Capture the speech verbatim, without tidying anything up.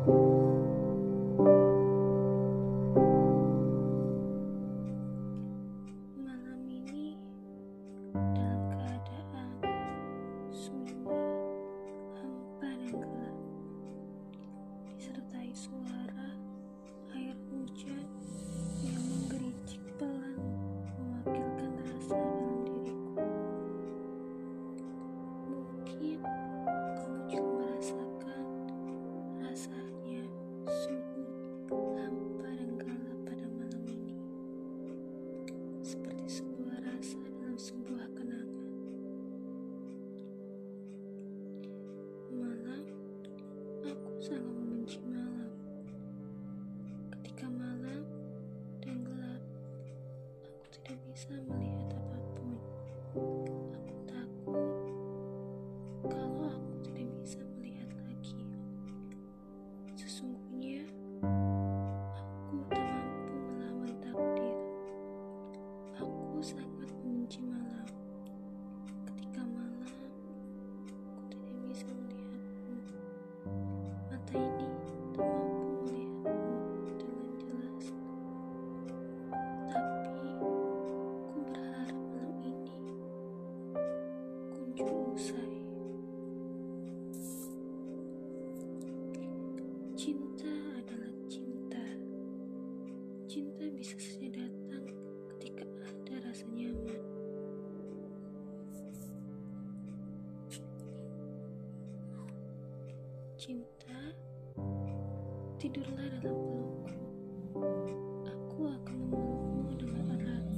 Malam ini dalam keadaan sunyi, hampa dan gelap, disertai suara air hujan yang menggericik pelan mewakilkan rasa dalam diriku. Mungkin kamu juga merasakan rasanya sunyi, hampa dan gelap pada malam ini, seperti sebuah rasa dalam sebuah kenangan. Malam, aku sangat membenci malam. Ketika malam dan gelap, aku tidak bisa melihat apapun. Aku takut kalau aku tidak bisa melihat lagi. Sesungguhnya, aku tak mampu melawan takdir. Aku sangat membenci malam. Ketika malam, aku tidak bisa melihatmu. Mata ini tak mampu melihatmu dengan jelas. Tapi, aku berharap malam ini kunjung usai. Cinta adalah cinta. Cinta bisa saja datang ketika ada rasa nyaman. Cinta, tidurlah dalam pelukku. Aku akan memelukmu dengan erat.